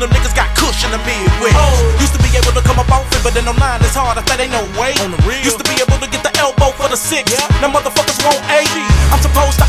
them niggas got kush in the Midwest. Used to be able to come up off it, but then online it's hard. I thought ain't no way. On the real. Used to be able to get the elbow for the six. Now motherfuckers want 80. I'm supposed to